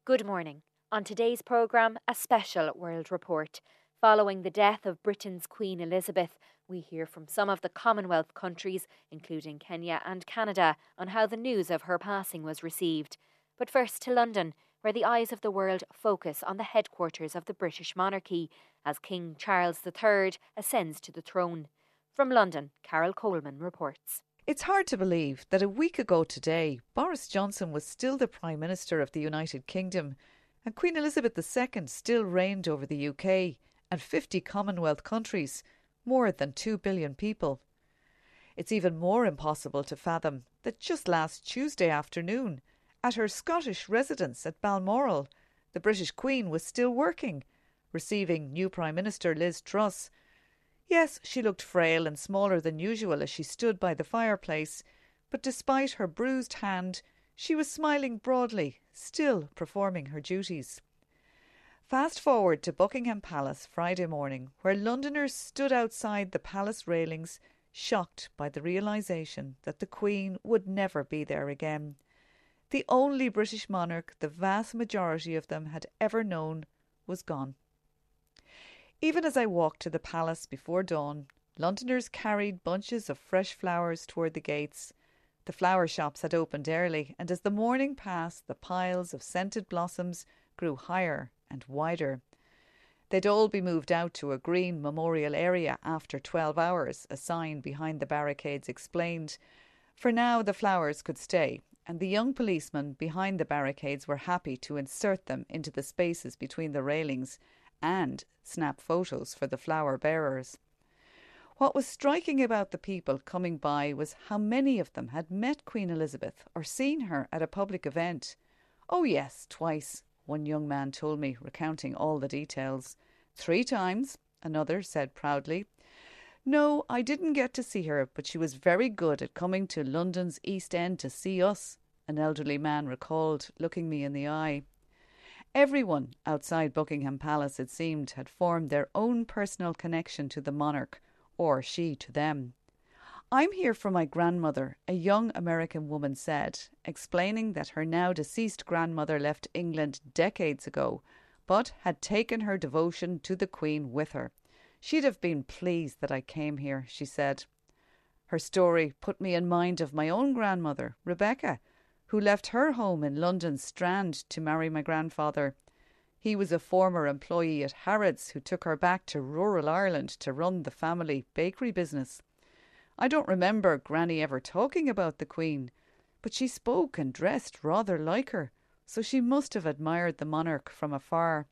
Good morning. On today's programme, a special World Report. Following the death of Britain's Queen Elizabeth, we hear from some of the Commonwealth countries, including Kenya and Canada, on how the news of her passing was received. But first to London, where the eyes of the world focus on the headquarters of the British monarchy, as King Charles III ascends to the throne. From London, Carol Coleman reports. It's hard to believe that a week ago today, Boris Johnson was still the Prime Minister of the United Kingdom and Queen Elizabeth II still reigned over the UK and 50 Commonwealth countries, more than 2 billion people. It's even more impossible to fathom that just last Tuesday afternoon, at her Scottish residence at Balmoral, the British Queen was still working, receiving new Prime Minister Liz Truss. Yes, she looked frail and smaller than usual as she stood by the fireplace, but despite her bruised hand, she was smiling broadly, still performing her duties. Fast forward to Buckingham Palace Friday morning, where Londoners stood outside the palace railings, shocked by the realisation that the Queen would never be there again. The only British monarch the vast majority of them had ever known was gone. Even as I walked to the palace before dawn, Londoners carried bunches of fresh flowers toward the gates. The flower shops had opened early, and as the morning passed, the piles of scented blossoms grew higher and wider. They'd all be moved out to a green memorial area after 12 hours, a sign behind the barricades explained. For now, the flowers could stay, and the young policemen behind the barricades were happy to insert them into the spaces between the railings and snap photos for the flower bearers. What was striking about the people coming by was how many of them had met Queen Elizabeth or seen her at a public event. "Oh yes, twice," one young man told me, recounting all the details. "3 times, another said proudly. "No, I didn't get to see her, but she was very good at coming to London's East End to see us," an elderly man recalled, looking me in the eye. Everyone outside Buckingham Palace, it seemed, had formed their own personal connection to the monarch, or she to them. "I'm here for my grandmother," a young American woman said, explaining that her now deceased grandmother left England decades ago, but had taken her devotion to the Queen with her. "She'd have been pleased that I came here," she said. Her story put me in mind of my own grandmother, Rebecca, who left her home in London's Strand to marry my grandfather. He was a former employee at Harrods who took her back to rural Ireland to run the family bakery business. I don't remember Granny ever talking about the Queen, but she spoke and dressed rather like her, so she must have admired the monarch from afar.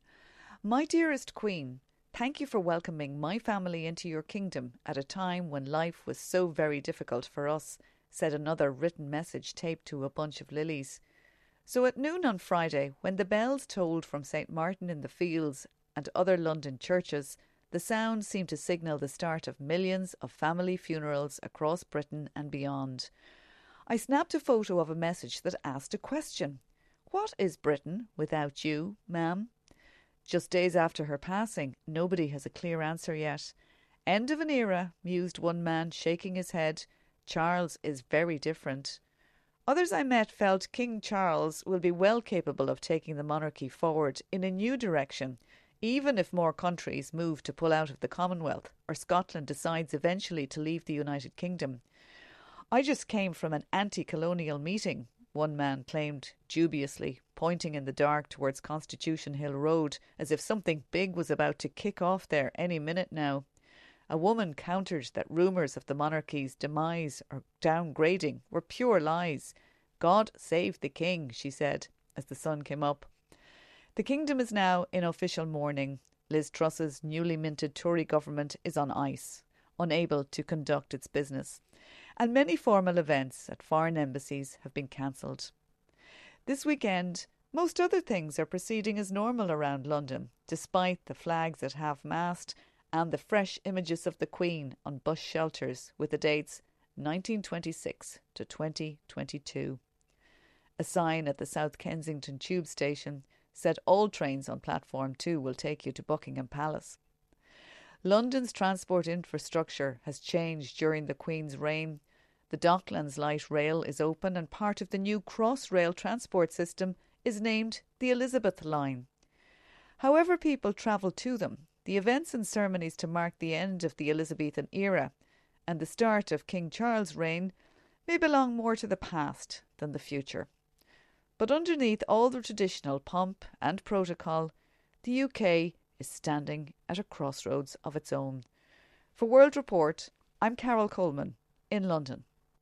"My dearest Queen, thank you for welcoming my family into your kingdom at a time when life was so very difficult for us," said another written message taped to a bunch of lilies. So at noon on Friday, when the bells tolled from St. Martin in the Fields and other London churches, the sound seemed to signal the start of millions of family funerals across Britain and beyond. I snapped a photo of a message that asked a question. "What is Britain without you, ma'am?" Just days after her passing, nobody has a clear answer yet. "End of an era," mused one man, shaking his head. "Charles is very different." Others I met felt King Charles will be well capable of taking the monarchy forward in a new direction, even if more countries move to pull out of the Commonwealth or Scotland decides eventually to leave the United Kingdom. "I just came from an anti-colonial meeting," one man claimed dubiously, pointing in the dark towards Constitution Hill Road as if something big was about to kick off there any minute now. A woman countered that rumours of the monarchy's demise or downgrading were pure lies. "God save the king," she said, as the sun came up. The kingdom is now in official mourning. Liz Truss's newly minted Tory government is on ice, unable to conduct its business, and many formal events at foreign embassies have been cancelled. This weekend, most other things are proceeding as normal around London, despite the flags at half-mast and the fresh images of the Queen on bus shelters with the dates 1926 to 2022. A sign at the South Kensington tube station said all trains on Platform 2 will take you to Buckingham Palace. London's transport infrastructure has changed during the Queen's reign. The Docklands Light Rail is open and part of the new Crossrail transport system is named the Elizabeth Line. However people travel to them, the events and ceremonies to mark the end of the Elizabethan era and the start of King Charles' reign may belong more to the past than the future. But underneath all the traditional pomp and protocol, the UK is standing at a crossroads of its own. For World Report, I'm Carol Coleman in London.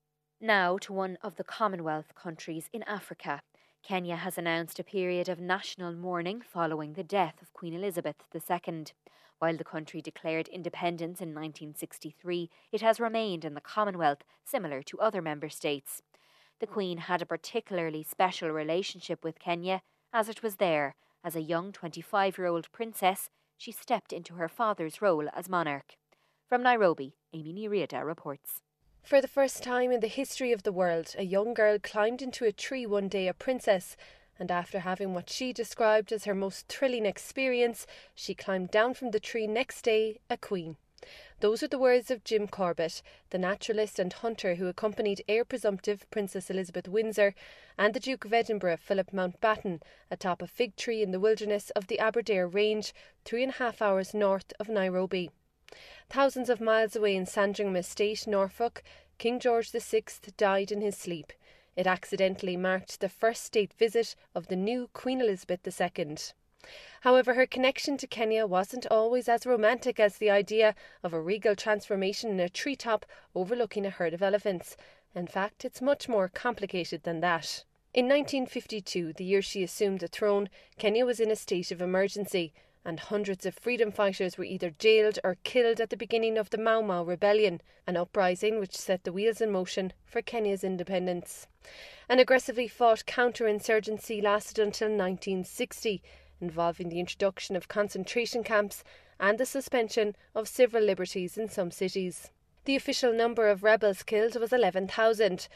Now to one of the Commonwealth countries in Africa. Kenya has announced a period of national mourning following the death of Queen Elizabeth II. While the country declared independence in 1963, it has remained in the Commonwealth, similar to other member states. The Queen had a particularly special relationship with Kenya, as it was there, as a young 25-year-old princess, she stepped into her father's role as monarch. From Nairobi, Amy Niriada reports. For the first time in the history of the world, a young girl climbed into a tree one day a princess, and after having what she described as her most thrilling experience, she climbed down from the tree next day a queen. Those are the words of Jim Corbett, the naturalist and hunter who accompanied heir presumptive Princess Elizabeth Windsor and the Duke of Edinburgh Philip Mountbatten atop a fig tree in the wilderness of the Aberdare Range, 3.5 hours north of Nairobi. Thousands of miles away in Sandringham Estate, Norfolk, King George VI died in his sleep. It accidentally marked the first state visit of the new Queen Elizabeth II. However, her connection to Kenya wasn't always as romantic as the idea of a regal transformation in a treetop overlooking a herd of elephants. In fact, it's much more complicated than that. In 1952, the year she assumed the throne, Kenya was in a state of emergency, and hundreds of freedom fighters were either jailed or killed at the beginning of the Mau Mau Rebellion, an uprising which set the wheels in motion for Kenya's independence. An aggressively fought counterinsurgency lasted until 1960, involving the introduction of concentration camps and the suspension of civil liberties in some cities. The official number of rebels killed was 11,000,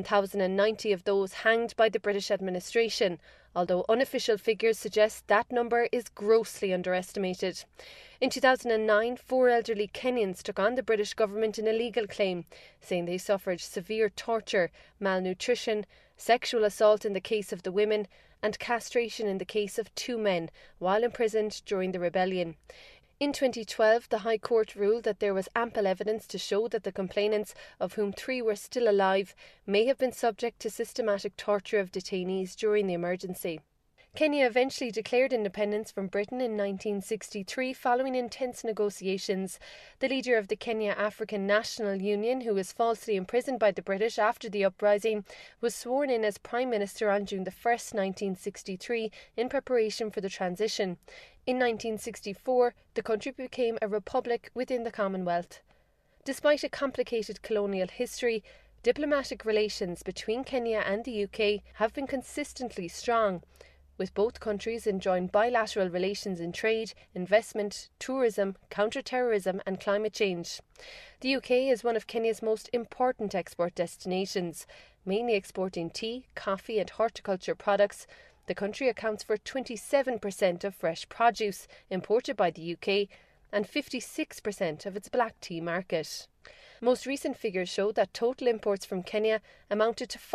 1,090 of those hanged by the British administration, although unofficial figures suggest that number is grossly underestimated. In 2009, 4 elderly Kenyans took on the British government in a legal claim, saying they suffered severe torture, malnutrition, sexual assault in the case of the women, and castration in the case of 2 men, while imprisoned during the rebellion. In 2012, the High Court ruled that there was ample evidence to show that the complainants, of whom 3 were still alive, may have been subject to systematic torture of detainees during the emergency. Kenya eventually declared independence from Britain in 1963 following intense negotiations. The leader of the Kenya African National Union, who was falsely imprisoned by the British after the uprising, was sworn in as Prime Minister on June 1, 1963, in preparation for the transition. In 1964, the country became a republic within the Commonwealth. Despite a complicated colonial history, diplomatic relations between Kenya and the UK have been consistently strong, with both countries enjoying bilateral relations in trade, investment, tourism, counter-terrorism and climate change. The UK is one of Kenya's most important export destinations, mainly exporting tea, coffee and horticulture products. The country accounts for 27% of fresh produce imported by the UK and 56% of its black tea market. Most recent figures show that total imports from Kenya amounted to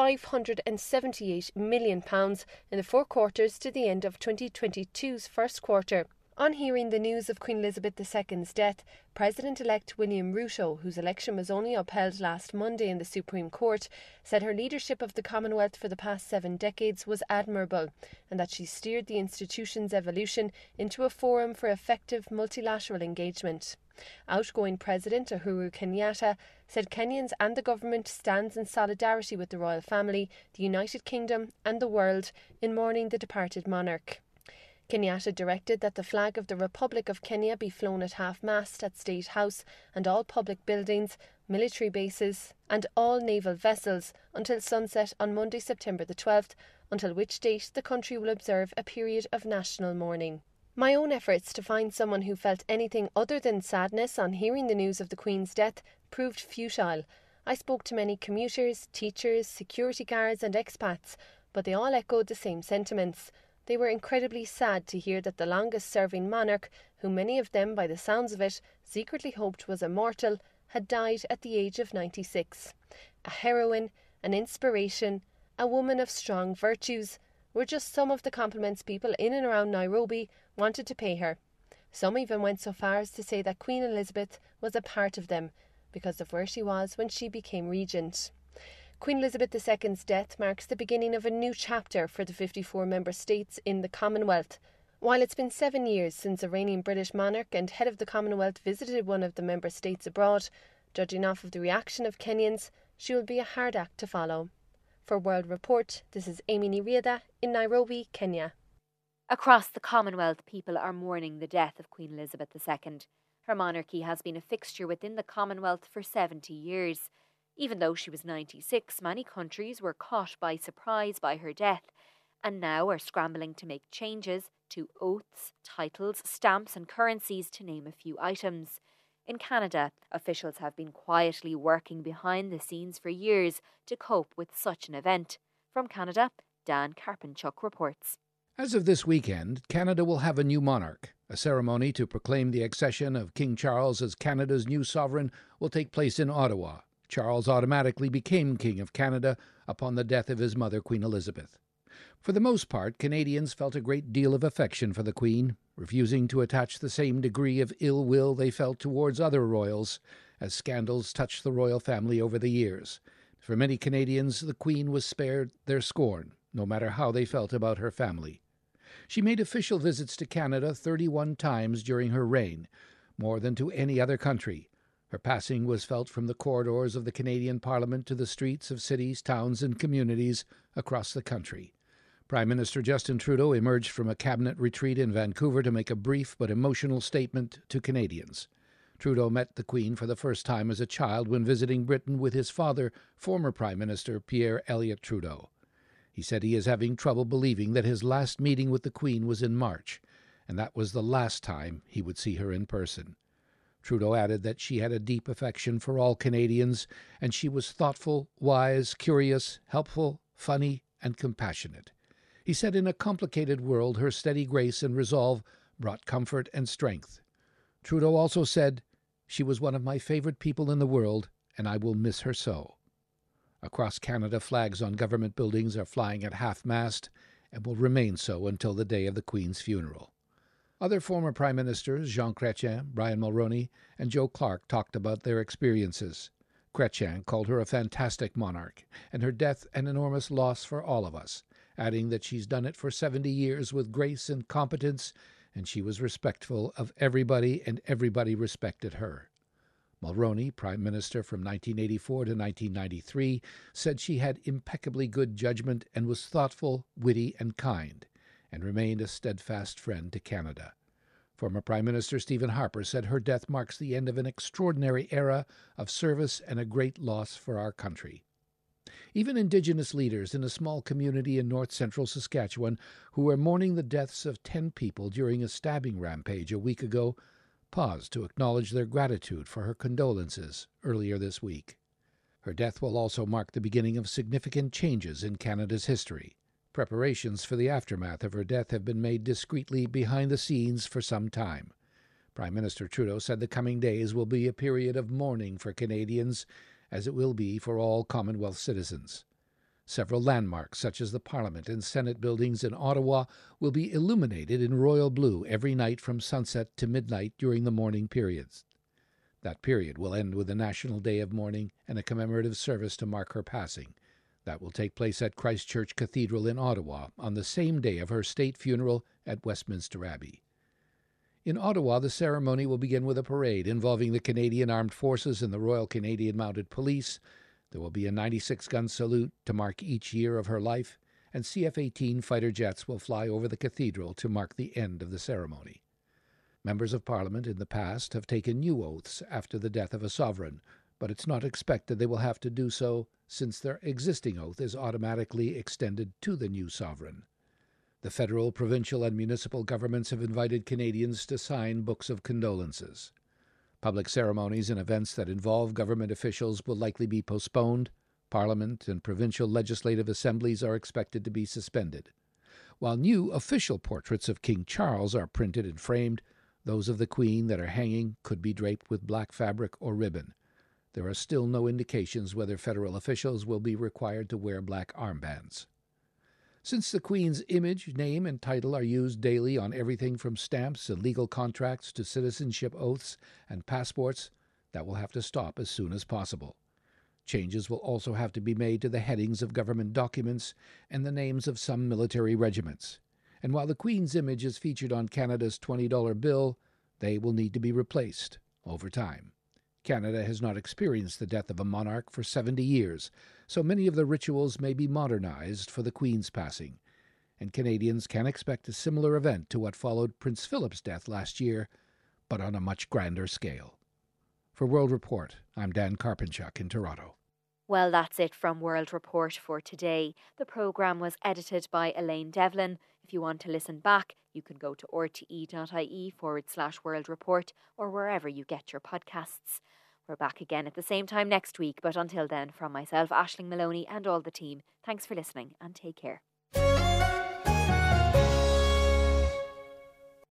£578 million in the 4 quarters to the end of 2022's first quarter. On hearing the news of Queen Elizabeth II's death, President-elect William Ruto, whose election was only upheld last Monday in the Supreme Court, said her leadership of the Commonwealth for the past 7 decades was admirable and that she steered the institution's evolution into a forum for effective multilateral engagement. Outgoing President Uhuru Kenyatta said Kenyans and the government stands in solidarity with the royal family, the United Kingdom and the world in mourning the departed monarch. Kenyatta directed that the flag of the Republic of Kenya be flown at half-mast at State House and all public buildings, military bases and all naval vessels until sunset on Monday, September the 12th, until which date the country will observe a period of national mourning. My own efforts to find someone who felt anything other than sadness on hearing the news of the Queen's death proved futile. I spoke to many commuters, teachers, security guards and expats, but they all echoed the same sentiments. They were incredibly sad to hear that the longest-serving monarch, who many of them, by the sounds of it, secretly hoped was immortal, had died at the age of 96. A heroine, an inspiration, a woman of strong virtues, were just some of the compliments people in and around Nairobi wanted to pay her. Some even went so far as to say that Queen Elizabeth was a part of them because of where she was when she became regent. Queen Elizabeth II's death marks the beginning of a new chapter for the 54 member states in the Commonwealth. While it's been 7 years since a reigning British monarch and head of the Commonwealth visited one of the member states abroad, judging off of the reaction of Kenyans, she will be a hard act to follow. For World Report, this is Amy Niriada in Nairobi, Kenya. Across the Commonwealth, people are mourning the death of Queen Elizabeth II. Her monarchy has been a fixture within the Commonwealth for 70 years. Even though she was 96, many countries were caught by surprise by her death and now are scrambling to make changes to oaths, titles, stamps and currencies, to name a few items. In Canada, officials have been quietly working behind the scenes for years to cope with such an event. From Canada, Dan Karpenchuk reports. As of this weekend, Canada will have a new monarch. A ceremony to proclaim the accession of King Charles as Canada's new sovereign will take place in Ottawa. Charles automatically became King of Canada upon the death of his mother, Queen Elizabeth. For the most part, Canadians felt a great deal of affection for the Queen, refusing to attach the same degree of ill will they felt towards other royals, as scandals touched the royal family over the years. For many Canadians, the Queen was spared their scorn, no matter how they felt about her family. She made official visits to Canada 31 times during her reign, more than to any other country. Her passing was felt from the corridors of the Canadian Parliament to the streets of cities, towns and communities across the country. Prime Minister Justin Trudeau emerged from a cabinet retreat in Vancouver to make a brief but emotional statement to Canadians. Trudeau met the Queen for the first time as a child when visiting Britain with his father, former Prime Minister Pierre Elliott Trudeau. He said he is having trouble believing that his last meeting with the Queen was in March, and that was the last time he would see her in person. Trudeau added that she had a deep affection for all Canadians, and she was thoughtful, wise, curious, helpful, funny, and compassionate. He said in a complicated world, her steady grace and resolve brought comfort and strength. Trudeau also said, "She was one of my favorite people in the world, and I will miss her so." Across Canada, flags on government buildings are flying at half-mast and will remain so until the day of the Queen's funeral. Other former Prime Ministers, Jean Chrétien, Brian Mulroney, and Joe Clark, talked about their experiences. Chrétien called her a fantastic monarch, and her death an enormous loss for all of us, adding that she's done it for 70 years with grace and competence, and she was respectful of everybody, and everybody respected her. Mulroney, Prime Minister from 1984 to 1993, said she had impeccably good judgment and was thoughtful, witty, and kind, and remained a steadfast friend to Canada. Former Prime Minister Stephen Harper said her death marks the end of an extraordinary era of service and a great loss for our country. Even Indigenous leaders in a small community in north-central Saskatchewan who were mourning the deaths of 10 people during a stabbing rampage a week ago paused to acknowledge their gratitude for her condolences earlier this week. Her death will also mark the beginning of significant changes in Canada's history. Preparations for the aftermath of her death have been made discreetly behind the scenes for some time. Prime Minister Trudeau said the coming days will be a period of mourning for Canadians, as it will be for all Commonwealth citizens. Several landmarks, such as the Parliament and Senate buildings in Ottawa, will be illuminated in royal blue every night from sunset to midnight during the mourning periods. That period will end with a National Day of Mourning and a commemorative service to mark her passing. That will take place at Christ Church Cathedral in Ottawa on the same day of her state funeral at Westminster Abbey. In Ottawa, the ceremony will begin with a parade involving the Canadian Armed Forces and the Royal Canadian Mounted Police. There will be a 96-gun salute to mark each year of her life, and CF-18 fighter jets will fly over the cathedral to mark the end of the ceremony. Members of Parliament in the past have taken new oaths after the death of a sovereign, but it's not expected they will have to do so since their existing oath is automatically extended to the new sovereign. The federal, provincial, and municipal governments have invited Canadians to sign books of condolences. Public ceremonies and events that involve government officials will likely be postponed. Parliament and provincial legislative assemblies are expected to be suspended. While new official portraits of King Charles are printed and framed, those of the Queen that are hanging could be draped with black fabric or ribbon. There are still no indications whether federal officials will be required to wear black armbands. Since the Queen's image, name, and title are used daily on everything from stamps and legal contracts to citizenship oaths and passports, that will have to stop as soon as possible. Changes will also have to be made to the headings of government documents and the names of some military regiments. And while the Queen's image is featured on Canada's $20 bill, they will need to be replaced over time. Canada has not experienced the death of a monarch for 70 years, so many of the rituals may be modernized for the Queen's passing, and Canadians can expect a similar event to what followed Prince Philip's death last year, but on a much grander scale. For World Report, I'm Dan Karpinchuk in Toronto. Well, that's it from World Report for today. The programme was edited by Elaine Devlin. If you want to listen back, you can go to rte.ie/World Report or wherever you get your podcasts. We're back again at the same time next week, but until then, from myself, Aisling Maloney, and all the team, thanks for listening and take care.